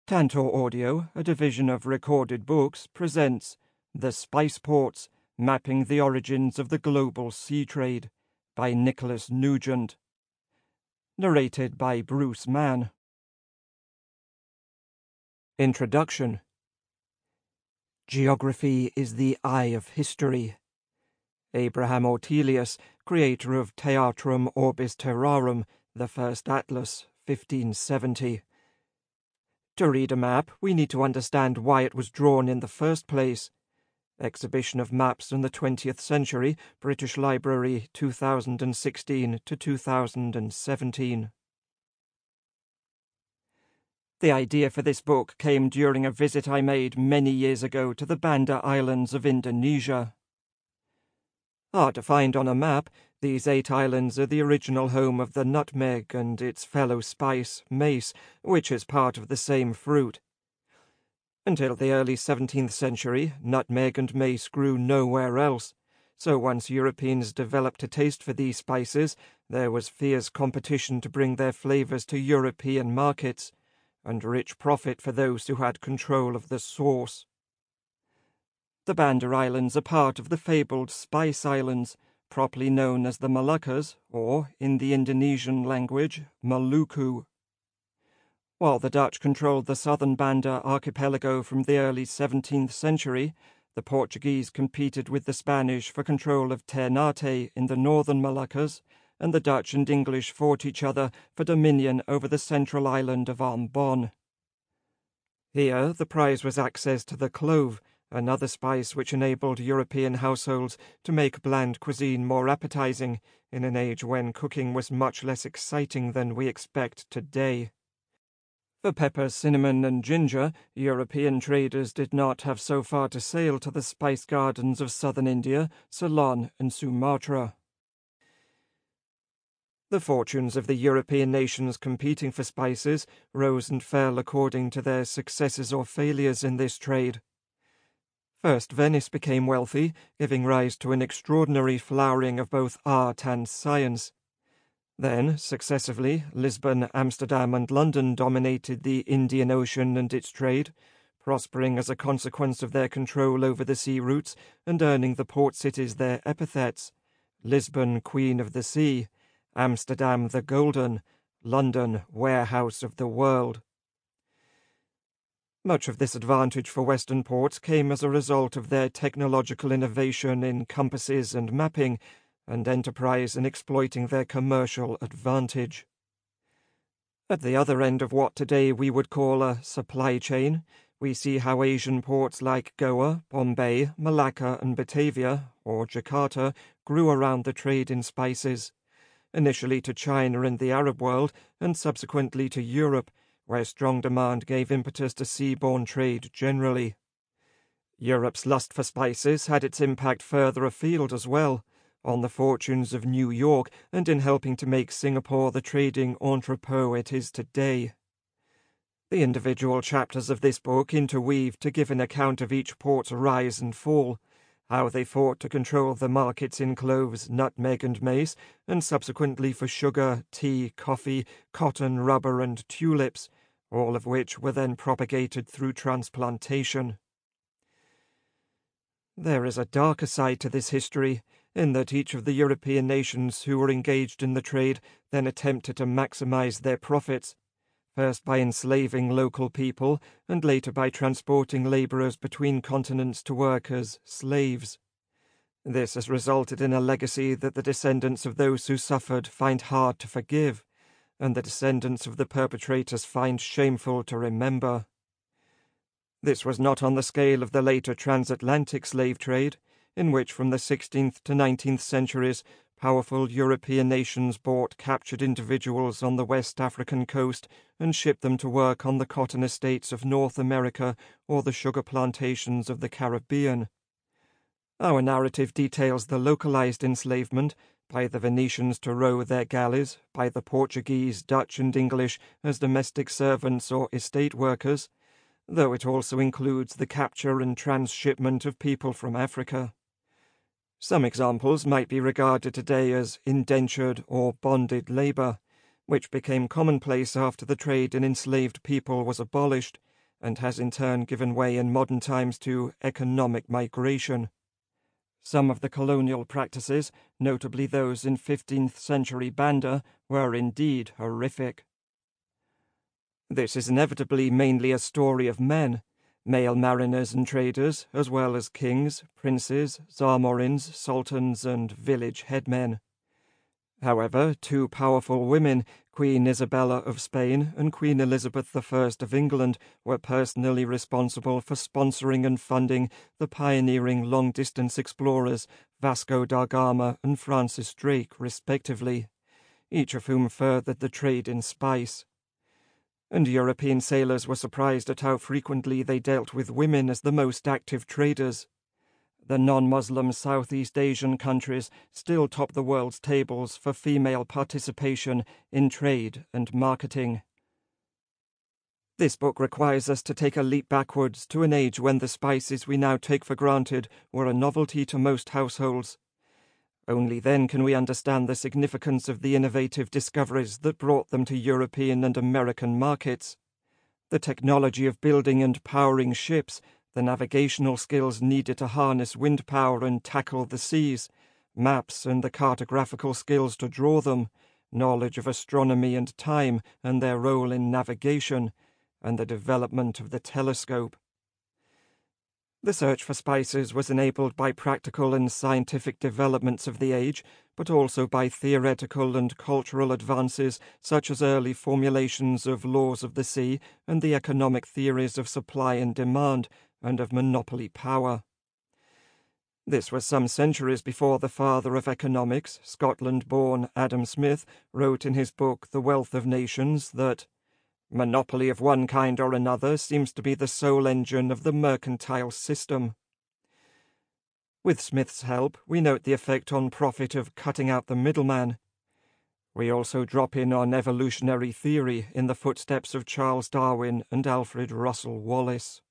Tantor Audio, a division of Recorded Books, presents The Spice Ports, Mapping the Origins of the Global Sea Trade by Nicholas Nugent. Narrated by Bruce Mann. Introduction. Geography is the eye of history. Abraham Ortelius, creator of Theatrum Orbis Terrarum, the first atlas, 1570. To read a map, we need to understand why it was drawn in the first place. Exhibition of Maps in the 20th Century, British Library, 2016 to 2017. The idea for this book came during a visit I made many years ago to the Banda Islands of Indonesia. Hard to find on a map, these 8 islands are the original home of the nutmeg and its fellow spice, mace, which is part of the same fruit. Until the early 17th century, nutmeg and mace grew nowhere else, so once Europeans developed a taste for these spices, there was fierce competition to bring their flavors to European markets, and rich profit for those who had control of the source. The Banda Islands are part of the fabled Spice Islands, properly known as the Moluccas, or, in the Indonesian language, Maluku. While the Dutch controlled the southern Banda archipelago from the early 17th century, the Portuguese competed with the Spanish for control of Ternate in the northern Moluccas, and the Dutch and English fought each other for dominion over the central island of Ambon. Here, the prize was access to the clove, another spice which enabled European households to make bland cuisine more appetizing in an age when cooking was much less exciting than we expect today. For pepper, cinnamon, and ginger, European traders did not have so far to sail to the spice gardens of southern India, Ceylon, and Sumatra. The fortunes of the European nations competing for spices rose and fell according to their successes or failures in this trade. First, Venice became wealthy, giving rise to an extraordinary flowering of both art and science. Then, successively, Lisbon, Amsterdam, and London dominated the Indian Ocean and its trade, prospering as a consequence of their control over the sea routes and earning the port cities their epithets: Lisbon, Queen of the Sea; Amsterdam, the Golden; London, Warehouse of the World. Much of this advantage for Western ports came as a result of their technological innovation in compasses and mapping, and enterprise in exploiting their commercial advantage. At the other end of what today we would call a supply chain, we see how Asian ports like Goa, Bombay, Malacca, and Batavia, or Jakarta, grew around the trade in spices, initially to China and the Arab world, and subsequently to Europe, where strong demand gave impetus to seaborne trade generally. Europe's lust for spices had its impact further afield as well, on the fortunes of New York and in helping to make Singapore the trading entrepot it is today. The individual chapters of this book interweave to give an account of each port's rise and fall, how they fought to control the markets in cloves, nutmeg, and mace, and subsequently for sugar, tea, coffee, cotton, rubber, and tulips, all of which were then propagated through transplantation. There is a darker side to this history, in that each of the European nations who were engaged in the trade then attempted to maximize their profits, first by enslaving local people and later by transporting laborers between continents to work as slaves. This has resulted in a legacy that the descendants of those who suffered find hard to forgive, and the descendants of the perpetrators find shameful to remember. This was not on the scale of the later transatlantic slave trade, in which from the 16th to 19th centuries powerful European nations bought captured individuals on the West African coast and shipped them to work on the cotton estates of North America or the sugar plantations of the Caribbean. Our narrative details the localized enslavement, by the Venetians to row their galleys, by the Portuguese, Dutch, and English as domestic servants or estate workers, though it also includes the capture and transshipment of people from Africa. Some examples might be regarded today as indentured or bonded labor, which became commonplace after the trade in enslaved people was abolished, and has in turn given way in modern times to economic migration. Some of the colonial practices, notably those in 15th century Banda, were indeed horrific. This is inevitably mainly a story of men, male mariners and traders, as well as kings, princes, Zamorins, sultans, and village headmen. However, two powerful women, Queen Isabella of Spain and Queen Elizabeth I of England, were personally responsible for sponsoring and funding the pioneering long-distance explorers Vasco da Gama and Francis Drake, respectively, each of whom furthered the trade in spice. And European sailors were surprised at how frequently they dealt with women as the most active traders. The non-Muslim Southeast Asian countries still top the world's tables for female participation in trade and marketing. This book requires us to take a leap backwards to an age when the spices we now take for granted were a novelty to most households. Only then can we understand the significance of the innovative discoveries that brought them to European and American markets. The technology of building and powering ships, the navigational skills needed to harness wind power and tackle the seas, maps and the cartographical skills to draw them, knowledge of astronomy and time and their role in navigation, and the development of the telescope. The search for spices was enabled by practical and scientific developments of the age, but also by theoretical and cultural advances such as early formulations of laws of the sea and the economic theories of supply and demand, and of monopoly power. This was some centuries before the father of economics, Scotland-born Adam Smith, wrote in his book The Wealth of Nations that monopoly of one kind or another seems to be the sole engine of the mercantile system. With Smith's help, we note the effect on profit of cutting out the middleman. We also drop in on evolutionary theory in the footsteps of Charles Darwin and Alfred Russel Wallace.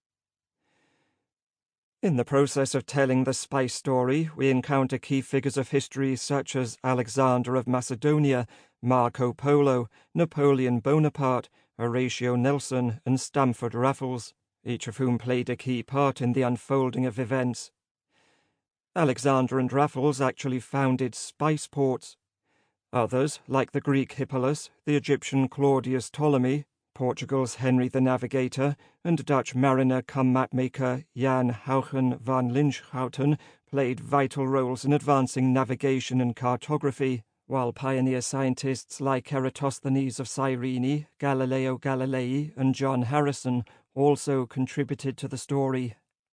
In the process of telling the spice story, we encounter key figures of history such as Alexander of Macedonia, Marco Polo, Napoleon Bonaparte, Horatio Nelson, and Stamford Raffles, each of whom played a key part in the unfolding of events. Alexander and Raffles actually founded spice ports. Others, like the Greek Hippolus, the Egyptian Claudius Ptolemy, Portugal's Henry the Navigator, and Dutch mariner cum mapmaker Jan Houchen van Linschoten, played vital roles in advancing navigation and cartography, while pioneer scientists like Eratosthenes of Cyrene, Galileo Galilei, and John Harrison also contributed to the story.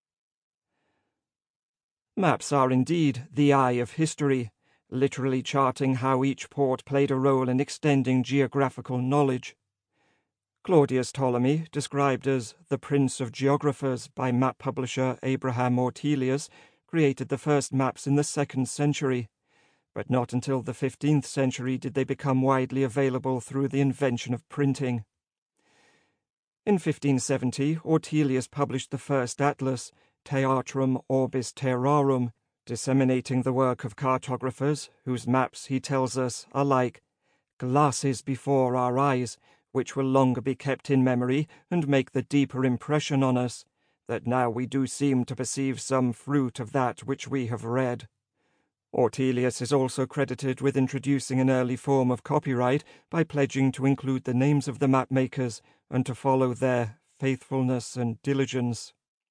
Maps are indeed the eye of history, literally charting how each port played a role in extending geographical knowledge. Claudius Ptolemy, described as the Prince of Geographers by map publisher Abraham Ortelius, created the first maps in the 2nd century, but not until the 15th century did they become widely available through the invention of printing. In 1570, Ortelius published the first atlas, Theatrum Orbis Terrarum, disseminating the work of cartographers, whose maps, he tells us, are like glasses before our eyes, which will longer be kept in memory and make the deeper impression on us, that now we do seem to perceive some fruit of that which we have read. Ortelius is also credited with introducing an early form of copyright by pledging to include the names of the mapmakers and to follow their faithfulness and diligence.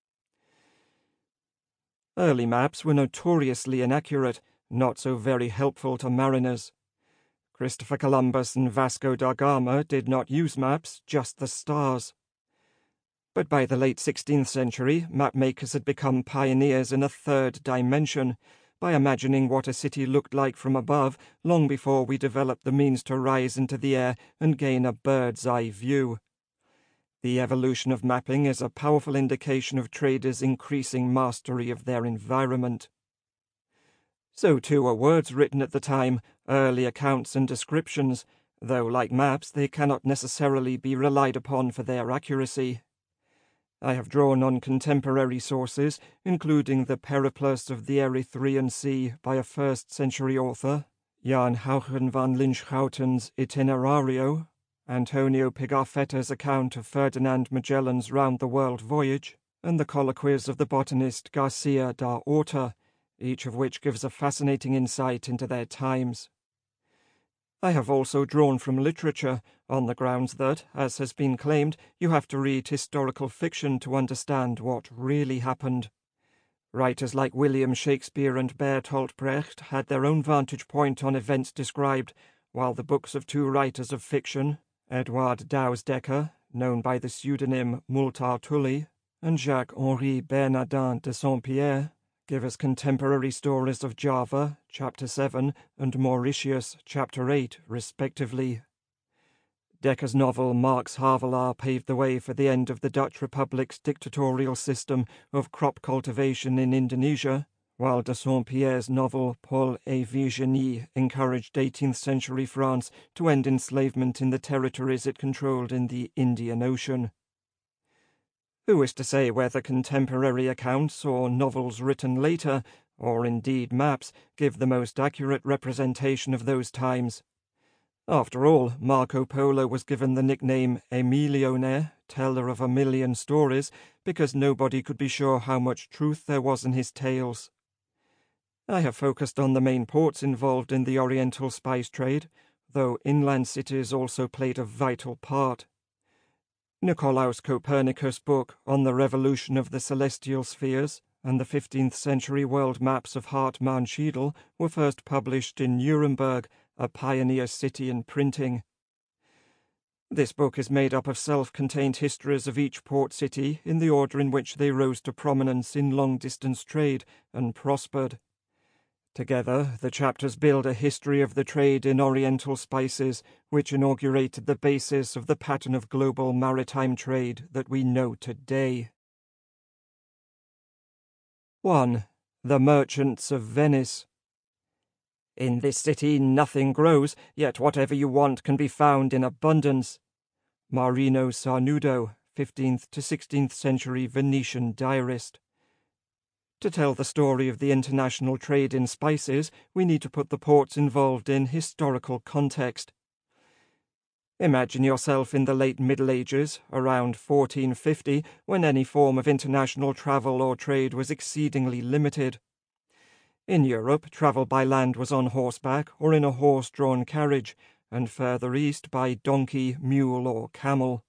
Early maps were notoriously inaccurate, not so very helpful to mariners. Christopher Columbus and Vasco da Gama did not use maps, just the stars. But by the late 16th century, mapmakers had become pioneers in a third dimension, by imagining what a city looked like from above long before we developed the means to rise into the air and gain a bird's-eye view. The evolution of mapping is a powerful indication of traders' increasing mastery of their environment. So too are words written at the time, early accounts and descriptions, though like maps they cannot necessarily be relied upon for their accuracy. I have drawn on contemporary sources, including the Periplus of the Erythraean Sea by a 1st century author, Jan Houchen van Linschouten's Itinerario, Antonio Pigafetta's account of Ferdinand Magellan's round-the-world voyage, and the colloquies of the botanist Garcia da Horta, each of which gives a fascinating insight into their times. I have also drawn from literature, on the grounds that, as has been claimed, you have to read historical fiction to understand what really happened. Writers like William Shakespeare and Bertolt Brecht had their own vantage point on events described, while the books of two writers of fiction, Edward Douwes-Dekker, known by the pseudonym Multar Tully, and Jacques-Henri Bernardin de Saint-Pierre, give us contemporary stories of Java, Chapter 7, and Mauritius, Chapter 8, respectively. Dekker's novel Marx Havelaar paved the way for the end of the Dutch Republic's dictatorial system of crop cultivation in Indonesia, while de Saint-Pierre's novel Paul et Virginie encouraged 18th century France to end enslavement in the territories it controlled in the Indian Ocean. Who is to say whether contemporary accounts or novels written later, or indeed maps, give the most accurate representation of those times? After all, Marco Polo was given the nickname Emilione, teller of a million stories, because nobody could be sure how much truth there was in his tales. I have focused on the main ports involved in the Oriental spice trade, though inland cities also played a vital part. Nicolaus Copernicus' book On the Revolution of the Celestial Spheres and the 15th century world maps of Hartmann Schiedel were first published in Nuremberg, a pioneer city in printing. This book is made up of self-contained histories of each port city in the order in which they rose to prominence in long-distance trade and prospered. Together, the chapters build a history of the trade in Oriental spices, which inaugurated the basis of the pattern of global maritime trade that we know today. 1. The Merchants of Venice. In this city nothing grows, yet whatever you want can be found in abundance. Marino Sarnudo, 15th to 16th century Venetian diarist. To tell the story of the international trade in spices, we need to put the ports involved in historical context. Imagine yourself in the late Middle Ages, around 1450, when any form of international travel or trade was exceedingly limited. In Europe, travel by land was on horseback or in a horse-drawn carriage, and further east by donkey, mule, or camel.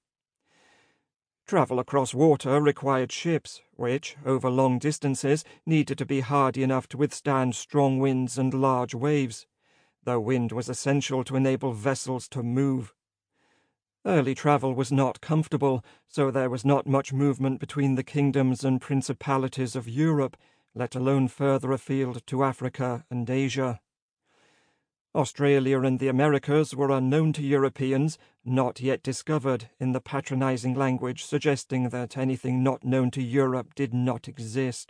Travel across water required ships, which, over long distances, needed to be hardy enough to withstand strong winds and large waves, though wind was essential to enable vessels to move. Early travel was not comfortable, so there was not much movement between the kingdoms and principalities of Europe, let alone further afield to Africa and Asia. Australia and the Americas were unknown to Europeans, not yet discovered, in the patronizing language suggesting that anything not known to Europe did not exist.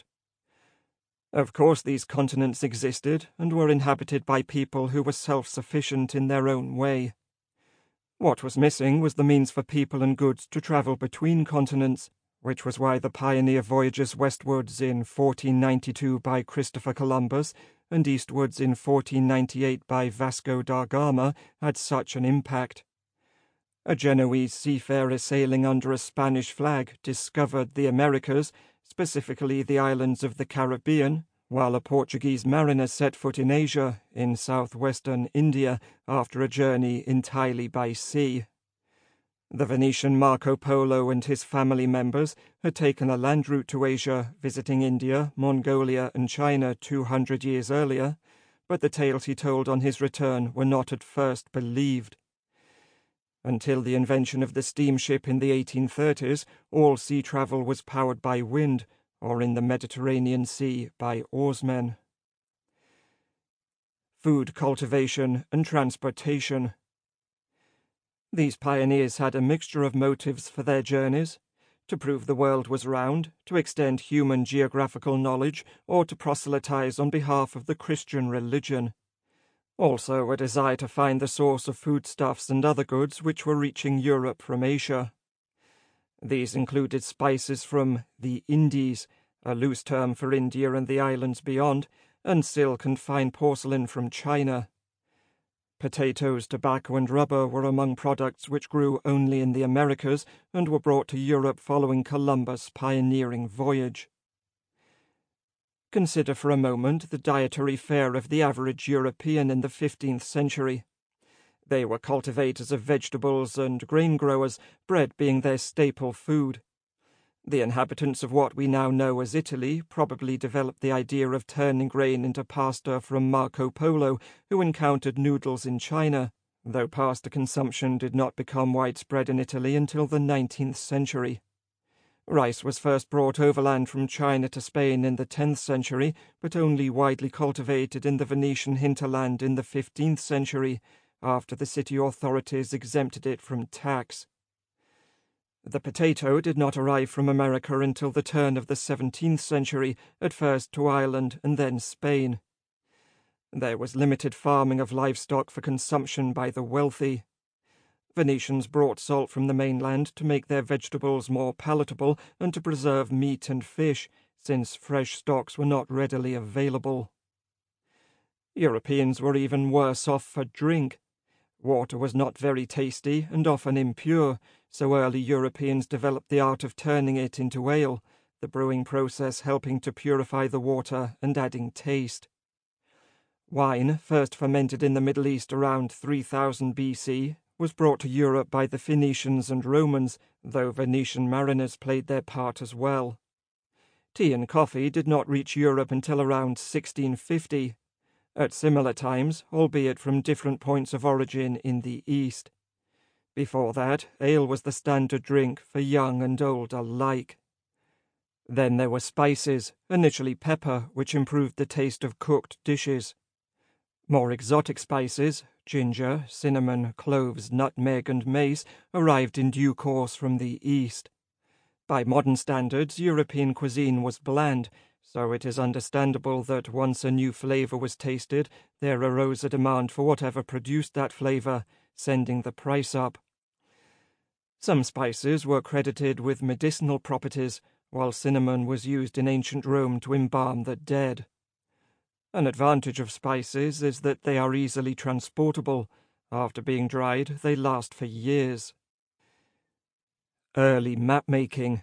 Of course these continents existed and were inhabited by people who were self-sufficient in their own way. What was missing was the means for people and goods to travel between continents, which was why the pioneer voyages westwards in 1492 by Christopher Columbus and eastwards in 1498 by Vasco da Gama had such an impact. A Genoese seafarer sailing under a Spanish flag discovered the Americas, specifically the islands of the Caribbean, while a Portuguese mariner set foot in Asia, in southwestern India, after a journey entirely by sea. The Venetian Marco Polo and his family members had taken a land route to Asia, visiting India, Mongolia, and China 200 years earlier, but the tales he told on his return were not at first believed. Until the invention of the steamship in the 1830s, all sea travel was powered by wind, or in the Mediterranean Sea by oarsmen. Food cultivation and transportation. These pioneers had a mixture of motives for their journeys: to prove the world was round, to extend human geographical knowledge, or to proselytize on behalf of the Christian religion. Also a desire to find the source of foodstuffs and other goods which were reaching Europe from Asia. These included spices from the Indies, a loose term for India and the islands beyond, and silk and fine porcelain from China. Potatoes, tobacco and rubber were among products which grew only in the Americas and were brought to Europe following Columbus' pioneering voyage. Consider for a moment the dietary fare of the average European in the 15th century. They were cultivators of vegetables and grain growers, bread being their staple food. The inhabitants of what we now know as Italy probably developed the idea of turning grain into pasta from Marco Polo, who encountered noodles in China, though pasta consumption did not become widespread in Italy until the 19th century. Rice was first brought overland from China to Spain in the 10th century, but only widely cultivated in the Venetian hinterland in the 15th century, after the city authorities exempted it from tax. The potato did not arrive from America until the turn of the 17th century, at first to Ireland and then Spain. There was limited farming of livestock for consumption by the wealthy. Venetians brought salt from the mainland to make their vegetables more palatable and to preserve meat and fish, since fresh stocks were not readily available. Europeans were even worse off for drink. Water was not very tasty and often impure, so early Europeans developed the art of turning it into ale, the brewing process helping to purify the water and adding taste. Wine, first fermented in the Middle East around 3000 BC, was brought to Europe by the Phoenicians and Romans, though Venetian mariners played their part as well. Tea and coffee did not reach Europe until around 1650. At similar times, albeit from different points of origin in the East. Before that, ale was the standard drink for young and old alike. Then there were spices, initially pepper, which improved the taste of cooked dishes. More exotic spices, ginger, cinnamon, cloves, nutmeg, and mace, arrived in due course from the East. By modern standards, European cuisine was bland, so it is understandable that once a new flavour was tasted, there arose a demand for whatever produced that flavour, sending the price up. Some spices were credited with medicinal properties, while cinnamon was used in ancient Rome to embalm the dead. An advantage of spices is that they are easily transportable. After being dried, they last for years. Early map-making.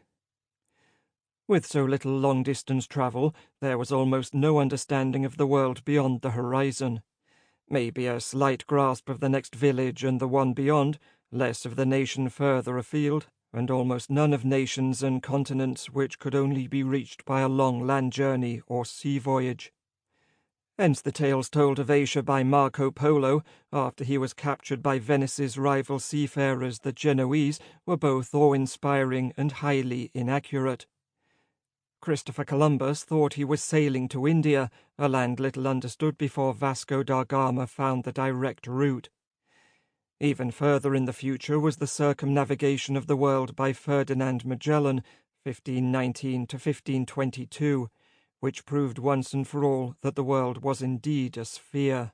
With so little long-distance travel, there was almost no understanding of the world beyond the horizon. Maybe a slight grasp of the next village and the one beyond, less of the nation further afield, and almost none of nations and continents which could only be reached by a long land journey or sea voyage. Hence the tales told of Asia by Marco Polo, after he was captured by Venice's rival seafarers, the Genoese, were both awe-inspiring and highly inaccurate. Christopher Columbus thought he was sailing to India, a land little understood before Vasco da Gama found the direct route. Even further in the future was the circumnavigation of the world by Ferdinand Magellan, 1519 to 1522, which proved once and for all that the world was indeed a sphere.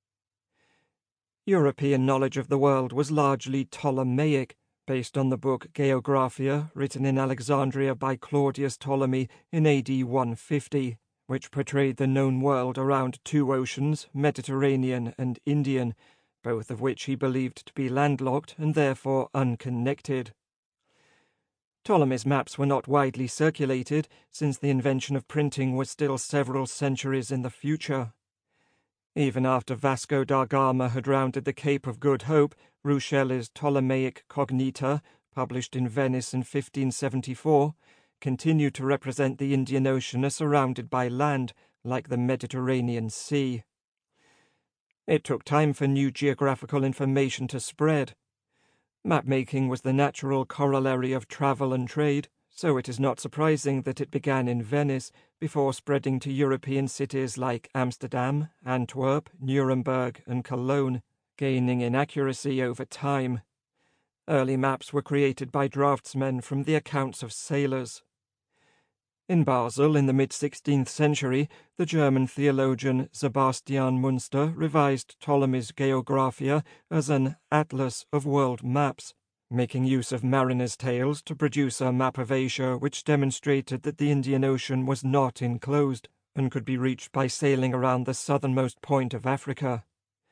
European knowledge of the world was largely Ptolemaic, based on the book Geographia, written in Alexandria by Claudius Ptolemy in AD 150, which portrayed the known world around two oceans, Mediterranean and Indian, both of which he believed to be landlocked and therefore unconnected. Ptolemy's maps were not widely circulated, since the invention of printing was still several centuries in the future. Even after Vasco da Gama had rounded the Cape of Good Hope, Rucell's Ptolemaic Cognita, published in Venice in 1574, continued to represent the Indian Ocean as surrounded by land, like the Mediterranean Sea. It took time for new geographical information to spread. Map-making was the natural corollary of travel and trade, so it is not surprising that it began in Venice before spreading to European cities like Amsterdam, Antwerp, Nuremberg, and Cologne, gaining in accuracy over time. Early maps were created by draftsmen from the accounts of sailors. In Basel, in the mid-16th century, the German theologian Sebastian Münster revised Ptolemy's Geographia as an atlas of world maps, making use of mariners' tales to produce a map of Asia which demonstrated that the Indian Ocean was not enclosed and could be reached by sailing around the southernmost point of Africa.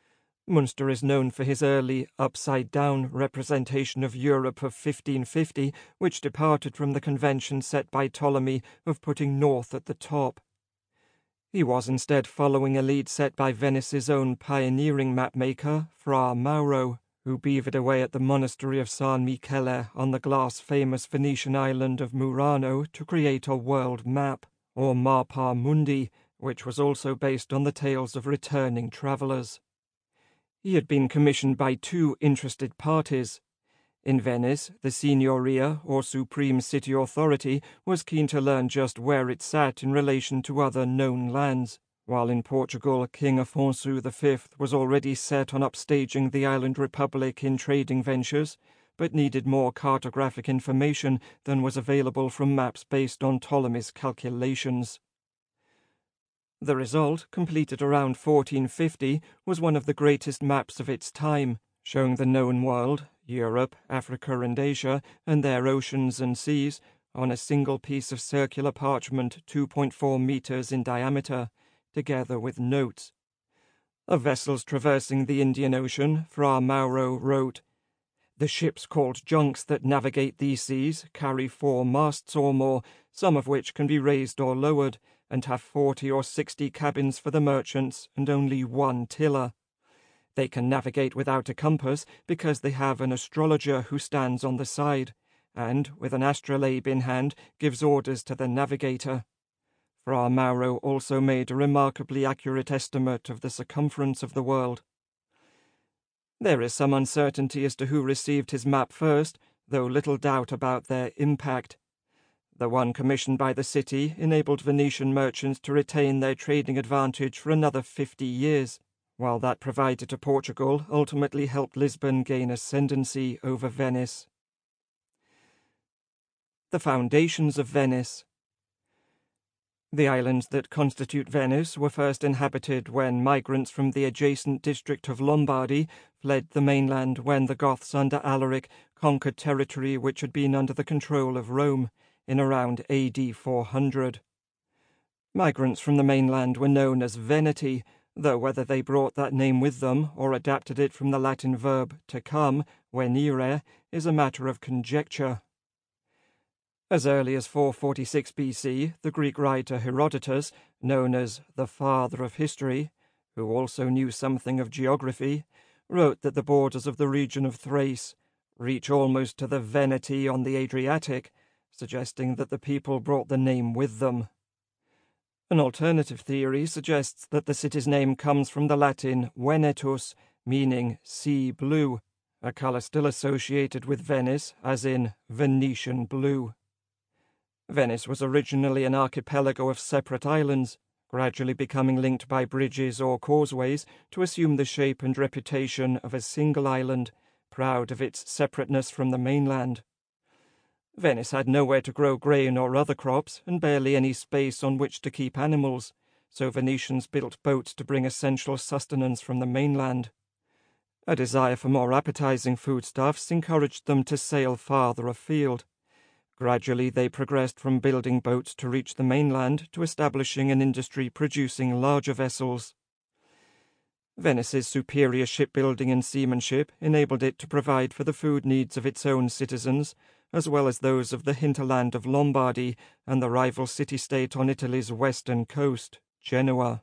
Munster is known for his early upside-down representation of Europe of 1550, which departed from the convention set by Ptolemy of putting north at the top. He was instead following a lead set by Venice's own pioneering mapmaker, Fra Mauro, who beavered away at the monastery of San Michele on the glass-famous Venetian island of Murano to create a world map, or Mappa Mundi, which was also based on the tales of returning travellers. He had been commissioned by two interested parties. In Venice, the Signoria, or Supreme City Authority, was keen to learn just where it sat in relation to other known lands, while in Portugal, King Afonso V was already set on upstaging the island republic in trading ventures, but needed more cartographic information than was available from maps based on Ptolemy's calculations. The result, completed around 1450, was one of the greatest maps of its time, showing the known world, Europe, Africa and Asia, and their oceans and seas, on a single piece of circular parchment 2.4 meters in diameter, together with notes. Of vessels traversing the Indian Ocean, Fra Mauro wrote, "The ships called junks that navigate these seas carry 4 masts or more, some of which can be raised or lowered, and have 40 or 60 cabins for the merchants and only 1 tiller. They can navigate without a compass because they have an astrologer who stands on the side, and, with an astrolabe in hand, gives orders to the navigator." Fra Mauro also made a remarkably accurate estimate of the circumference of the world. There is some uncertainty as to who received his map first, though little doubt about their impact. The one commissioned by the city enabled Venetian merchants to retain their trading advantage for another 50 years, while that provided to Portugal ultimately helped Lisbon gain ascendancy over Venice. The foundations of Venice. The islands that constitute Venice were first inhabited when migrants from the adjacent district of Lombardy fled the mainland when the Goths under Alaric conquered territory which had been under the control of Rome in around AD 400. Migrants from the mainland were known as Veneti, though whether they brought that name with them or adapted it from the Latin verb to come, venire, is a matter of conjecture. As early as 446 BC, the Greek writer Herodotus, known as the father of history, who also knew something of geography, wrote that the borders of the region of Thrace reach almost to the Veneti on the Adriatic, suggesting that the people brought the name with them. An alternative theory suggests that the city's name comes from the Latin Venetus, meaning sea blue, a colour still associated with Venice, as in Venetian blue. Venice was originally an archipelago of separate islands, gradually becoming linked by bridges or causeways to assume the shape and reputation of a single island, proud of its separateness from the mainland. Venice had nowhere to grow grain or other crops, and barely any space on which to keep animals, so Venetians built boats to bring essential sustenance from the mainland. A desire for more appetizing foodstuffs encouraged them to sail farther afield. Gradually they progressed from building boats to reach the mainland to establishing an industry producing larger vessels. Venice's superior shipbuilding and seamanship enabled it to provide for the food needs of its own citizens, as well as those of the hinterland of Lombardy and the rival city-state on Italy's western coast, Genoa.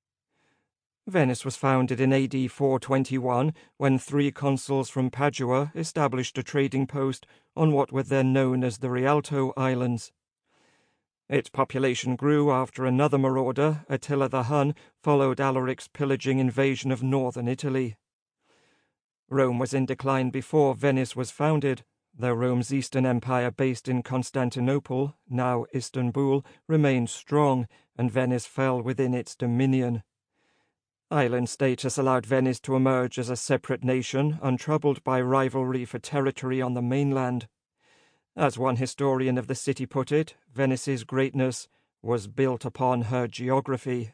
Venice was founded in AD 421 when 3 consuls from Padua established a trading post on what were then known as the Rialto Islands. Its population grew after another marauder, Attila the Hun, followed Alaric's pillaging invasion of northern Italy. Rome was in decline before Venice was founded, though Rome's Eastern Empire based in Constantinople, now Istanbul, remained strong, and Venice fell within its dominion. Island status allowed Venice to emerge as a separate nation, untroubled by rivalry for territory on the mainland. As one historian of the city put it, Venice's greatness was built upon her geography.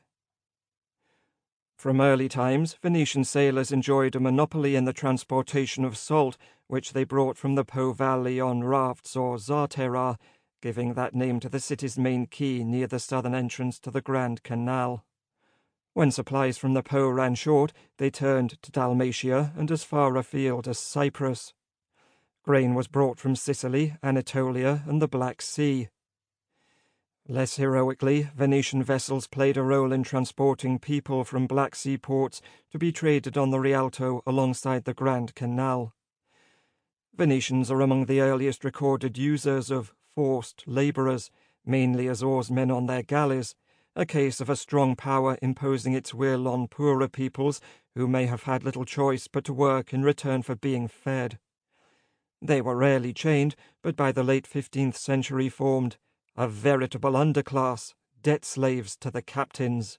From early times, Venetian sailors enjoyed a monopoly in the transportation of salt, which they brought from the Po Valley on rafts or zartera, giving that name to the city's main quay near the southern entrance to the Grand Canal. When supplies from the Po ran short, they turned to Dalmatia and as far afield as Cyprus. Grain was brought from Sicily, Anatolia, and the Black Sea. Less heroically, Venetian vessels played a role in transporting people from Black Sea ports to be traded on the Rialto alongside the Grand Canal. Venetians are among the earliest recorded users of forced labourers, mainly as oarsmen on their galleys, a case of a strong power imposing its will on poorer peoples who may have had little choice but to work in return for being fed. They were rarely chained, but by the late 15th century formed a veritable underclass, debt slaves to the captains.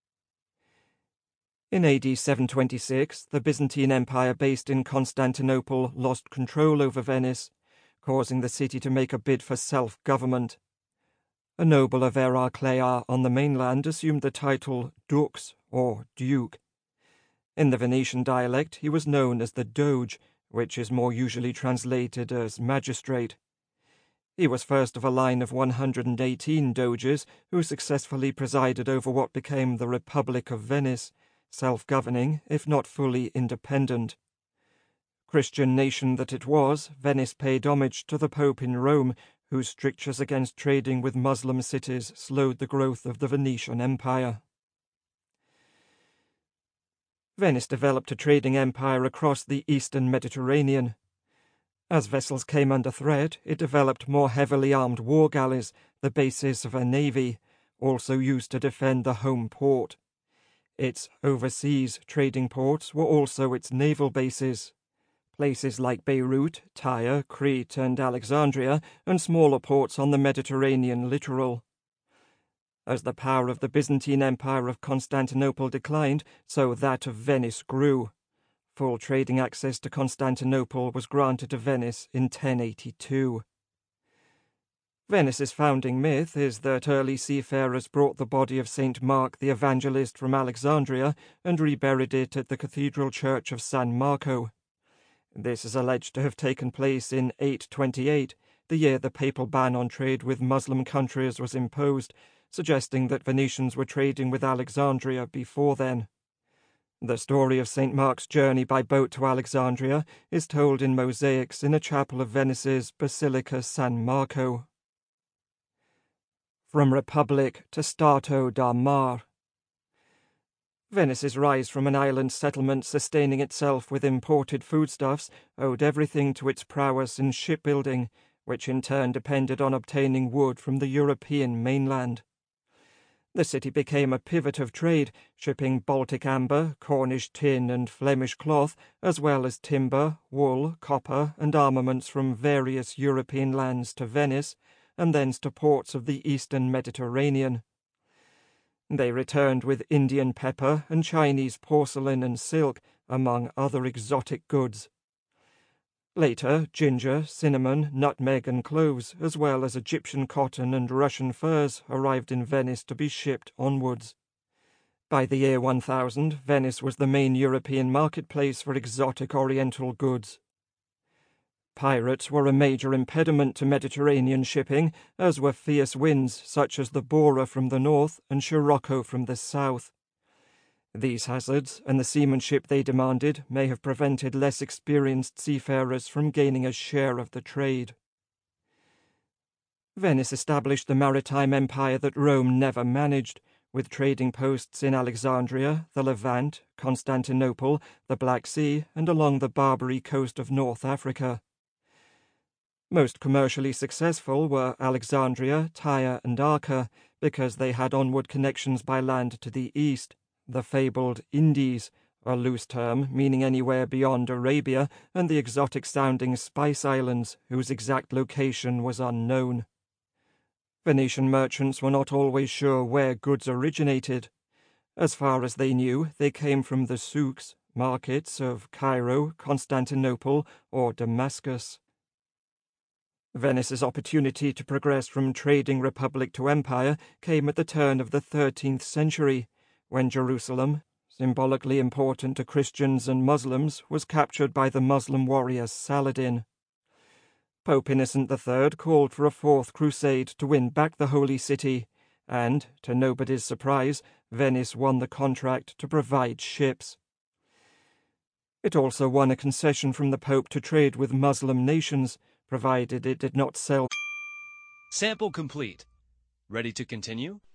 In AD 726, the Byzantine Empire based in Constantinople lost control over Venice, causing the city to make a bid for self-government. A noble of Heraclea on the mainland assumed the title dux, or duke. In the Venetian dialect, he was known as the doge, which is more usually translated as magistrate. He was first of a line of 118 doges who successfully presided over what became the Republic of Venice, self-governing, if not fully independent. Christian nation that it was, Venice paid homage to the Pope in Rome, whose strictures against trading with Muslim cities slowed the growth of the Venetian Empire. Venice developed a trading empire across the eastern Mediterranean. As vessels came under threat, it developed more heavily armed war galleys, the basis of a navy, also used to defend the home port. Its overseas trading ports were also its naval bases. Places like Beirut, Tyre, Crete, and Alexandria, and smaller ports on the Mediterranean littoral. As the power of the Byzantine Empire of Constantinople declined, so that of Venice grew. Full trading access to Constantinople was granted to Venice in 1082. Venice's founding myth is that early seafarers brought the body of St. Mark the Evangelist from Alexandria and reburied it at the Cathedral Church of San Marco. This is alleged to have taken place in 828, the year the papal ban on trade with Muslim countries was imposed, suggesting that Venetians were trading with Alexandria before then. The story of St. Mark's journey by boat to Alexandria is told in mosaics in a chapel of Venice's Basilica San Marco. From Republic to Stato da Mar. Venice's rise from an island settlement sustaining itself with imported foodstuffs owed everything to its prowess in shipbuilding, which in turn depended on obtaining wood from the European mainland. The city became a pivot of trade, shipping Baltic amber, Cornish tin, and Flemish cloth, as well as timber, wool, copper, and armaments from various European lands to Venice, and thence to ports of the eastern Mediterranean. They returned with Indian pepper and Chinese porcelain and silk, among other exotic goods. Later, ginger, cinnamon, nutmeg, and cloves, as well as Egyptian cotton and Russian furs, arrived in Venice to be shipped onwards. By the year 1000, Venice was the main European marketplace for exotic Oriental goods. Pirates were a major impediment to Mediterranean shipping, as were fierce winds such as the Bora from the north and Scirocco from the south. These hazards, and the seamanship they demanded, may have prevented less experienced seafarers from gaining a share of the trade. Venice established the maritime empire that Rome never managed, with trading posts in Alexandria, the Levant, Constantinople, the Black Sea, and along the Barbary coast of North Africa. Most commercially successful were Alexandria, Tyre, and Acre, because they had onward connections by land to the east. The fabled Indies, a loose term meaning anywhere beyond Arabia, and the exotic-sounding Spice Islands, whose exact location was unknown. Venetian merchants were not always sure where goods originated. As far as they knew, they came from the souks, markets of Cairo, Constantinople, or Damascus. Venice's opportunity to progress from trading republic to empire came at the turn of the 13th century, when Jerusalem, symbolically important to Christians and Muslims, was captured by the Muslim warrior Saladin. Pope Innocent III called for a fourth crusade to win back the Holy City, and, to nobody's surprise, Venice won the contract to provide ships. It also won a concession from the Pope to trade with Muslim nations, provided it did not sell. Sample complete. Ready to continue?